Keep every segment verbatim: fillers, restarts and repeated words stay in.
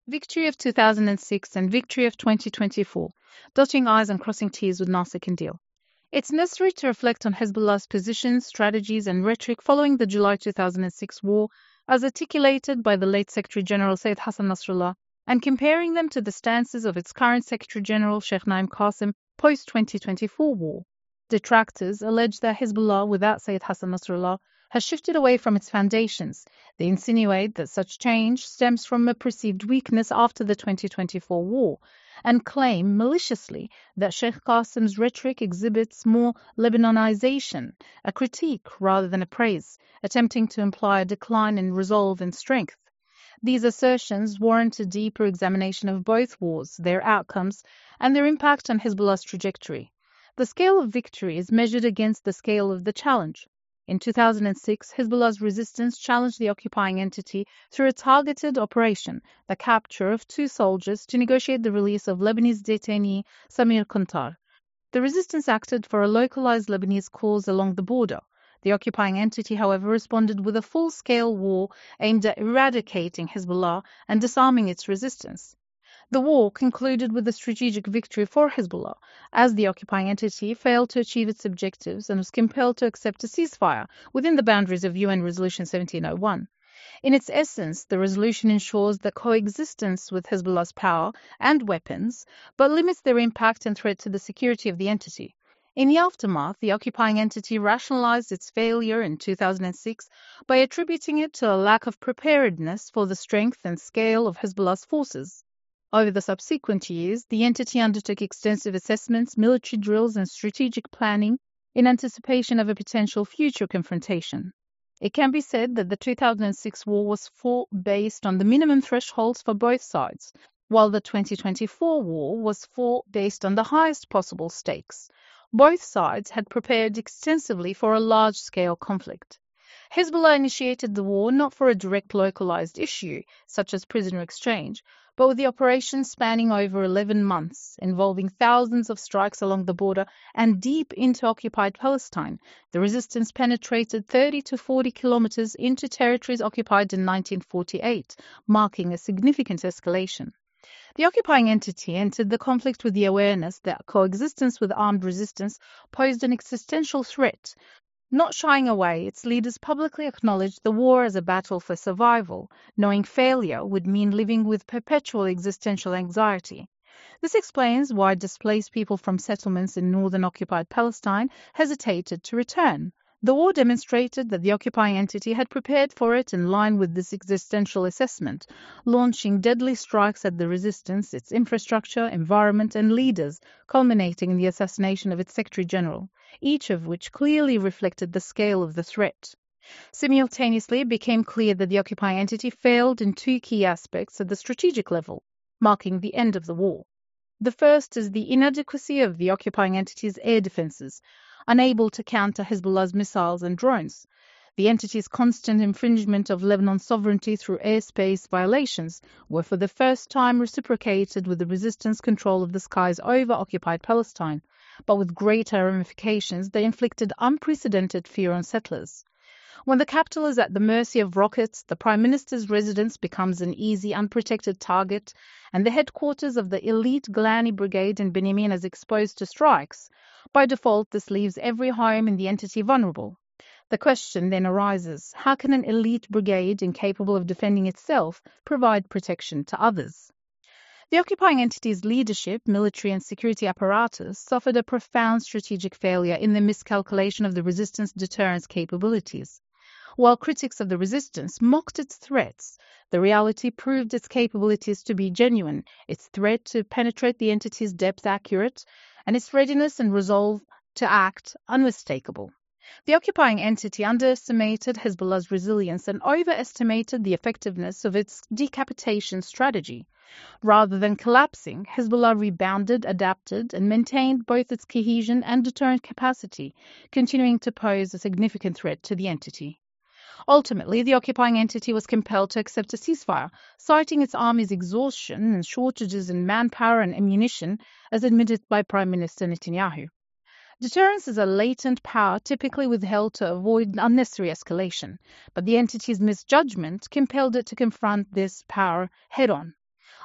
Victory of two thousand six and victory of twenty twenty-four, dotting I's and crossing T's with Nasser can deal. It's necessary to reflect on Hezbollah's positions, strategies, and rhetoric following the July two thousand six war, as articulated by the late Secretary General Sayyid Hassan Nasrallah, and comparing them to the stances of its current Secretary General Sheikh Naim Qasim post twenty twenty-four war. Detractors allege that Hezbollah, without Sayyid Hassan Nasrallah, has shifted away from its foundations. They insinuate that such change stems from a perceived weakness after the twenty twenty-four war, and claim maliciously that Sheikh Qasim's rhetoric exhibits more Lebanonization, a critique rather than a praise, attempting to imply a decline in resolve and strength. These assertions warrant a deeper examination of both wars, their outcomes, and their impact on Hezbollah's trajectory. The scale of victory is measured against the scale of the challenge. In two thousand six, Hezbollah's resistance challenged the occupying entity through a targeted operation, the capture of two soldiers to negotiate the release of Lebanese detainee Samir Kontar. The resistance acted for a localized Lebanese cause along the border. The occupying entity, however, responded with a full-scale war aimed at eradicating Hezbollah and disarming its resistance. The war concluded with a strategic victory for Hezbollah, as the occupying entity failed to achieve its objectives and was compelled to accept a ceasefire within the boundaries of U N Resolution seventeen oh one. In its essence, the resolution ensures the coexistence with Hezbollah's power and weapons, but limits their impact and threat to the security of the entity. In the aftermath, the occupying entity rationalized its failure in two thousand six by attributing it to a lack of preparedness for the strength and scale of Hezbollah's forces. Over the subsequent years, the entity undertook extensive assessments, military drills, and strategic planning in anticipation of a potential future confrontation. It can be said that the two thousand six war was fought based on the minimum thresholds for both sides, while the twenty twenty-four war was fought based on the highest possible stakes. Both sides had prepared extensively for a large-scale conflict. Hezbollah initiated the war not for a direct localized issue, such as prisoner exchange, but with the operation spanning over eleven months, involving thousands of strikes along the border and deep into occupied Palestine. The resistance penetrated thirty to forty kilometers into territories occupied in nineteen forty-eight, marking a significant escalation. The occupying entity entered the conflict with the awareness that coexistence with armed resistance posed an existential threat. Not shying away, its leaders publicly acknowledged the war as a battle for survival, knowing failure would mean living with perpetual existential anxiety. This explains why displaced people from settlements in northern occupied Palestine hesitated to return. The war demonstrated that the occupying entity had prepared for it in line with this existential assessment, launching deadly strikes at the resistance, its infrastructure, environment, and leaders, culminating in the assassination of its Secretary General, each of which clearly reflected the scale of the threat. Simultaneously, it became clear that the occupying entity failed in two key aspects at the strategic level, marking the end of the war. The first is the inadequacy of the occupying entity's air defenses, unable to counter Hezbollah's missiles and drones. The entity's constant infringement of Lebanon's sovereignty through airspace violations were for the first time reciprocated with the resistance control of the skies over occupied Palestine, but with greater ramifications, they inflicted unprecedented fear on settlers. When the capital is at the mercy of rockets, the Prime Minister's residence becomes an easy, unprotected target, and the headquarters of the elite Golani Brigade in Benjamin is exposed to strikes. By default, this leaves every home in the entity vulnerable. The question then arises, how can an elite brigade incapable of defending itself provide protection to others? The occupying entity's leadership, military and security apparatus suffered a profound strategic failure in the miscalculation of the resistance deterrence capabilities. While critics of the resistance mocked its threats, the reality proved its capabilities to be genuine, its threat to penetrate the entity's depth accurate, and its readiness and resolve to act unmistakable. The occupying entity underestimated Hezbollah's resilience and overestimated the effectiveness of its decapitation strategy. Rather than collapsing, Hezbollah rebounded, adapted, and maintained both its cohesion and deterrent capacity, continuing to pose a significant threat to the entity. Ultimately, the occupying entity was compelled to accept a ceasefire, citing its army's exhaustion and shortages in manpower and ammunition, as admitted by Prime Minister Netanyahu. Deterrence is a latent power typically withheld to avoid unnecessary escalation, but the entity's misjudgment compelled it to confront this power head-on.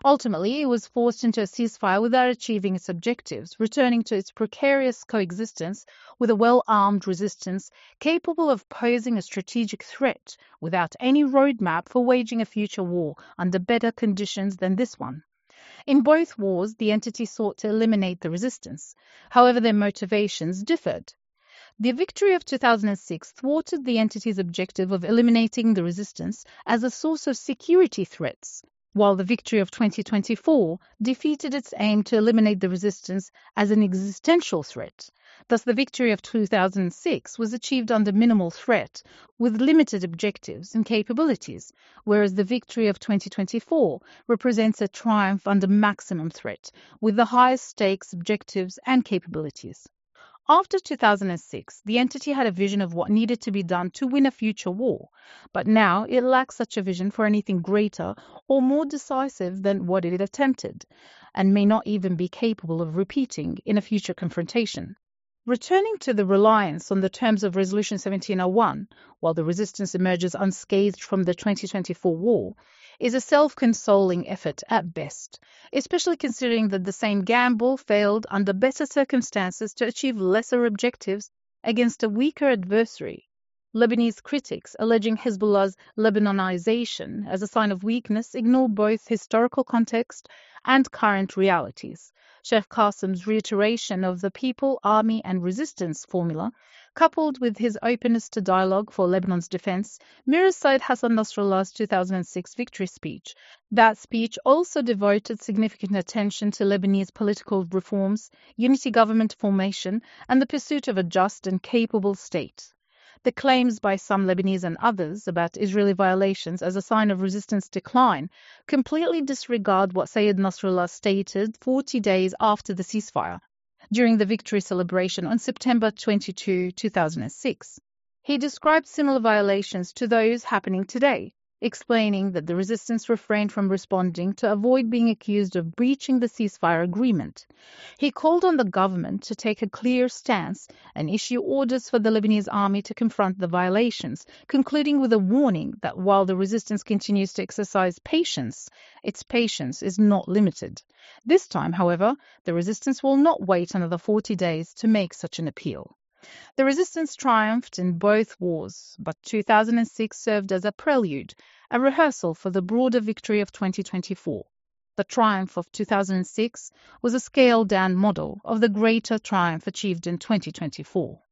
Ultimately, it was forced into a ceasefire without achieving its objectives, returning to its precarious coexistence with a well-armed resistance capable of posing a strategic threat without any roadmap for waging a future war under better conditions than this one. In both wars, the entity sought to eliminate the resistance. However, their motivations differed. The victory of two thousand six thwarted the entity's objective of eliminating the resistance as a source of security threats, while the victory of twenty twenty-four defeated its aim to eliminate the resistance as an existential threat. Thus, the victory of two thousand six was achieved under minimal threat, with limited objectives and capabilities, whereas the victory of twenty twenty-four represents a triumph under maximum threat, with the highest stakes, objectives, and capabilities. After two thousand six, the entity had a vision of what needed to be done to win a future war, but now it lacks such a vision for anything greater or more decisive than what it attempted, and may not even be capable of repeating in a future confrontation. Returning to the reliance on the terms of Resolution seventeen oh one, while the resistance emerges unscathed from the twenty twenty-four war, is a self-consoling effort at best, especially considering that the same gamble failed under better circumstances to achieve lesser objectives against a weaker adversary. Lebanese critics, alleging Hezbollah's Lebanonization as a sign of weakness, ignore both historical context and current realities. Sheikh Qasim's reiteration of the people, army, and resistance formula, coupled with his openness to dialogue for Lebanon's defense, mirrors Sayyid Hassan Nasrallah's two thousand six victory speech. That speech also devoted significant attention to Lebanese political reforms, unity government formation, and the pursuit of a just and capable state. The claims by some Lebanese and others about Israeli violations as a sign of resistance decline completely disregard what Sayyid Nasrallah stated forty days after the ceasefire, during the victory celebration on September twenty-second, two thousand six. He described similar violations to those happening today, explaining that the resistance refrained from responding to avoid being accused of breaching the ceasefire agreement. He called on the government to take a clear stance and issue orders for the Lebanese army to confront the violations, concluding with a warning that while the resistance continues to exercise patience, its patience is not limited. This time, however, the resistance will not wait another forty days to make such an appeal. The resistance triumphed in both wars, but two thousand six served as a prelude, a rehearsal for the broader victory of twenty twenty-four. The triumph of two thousand six was a scaled-down model of the greater triumph achieved in twenty twenty-four.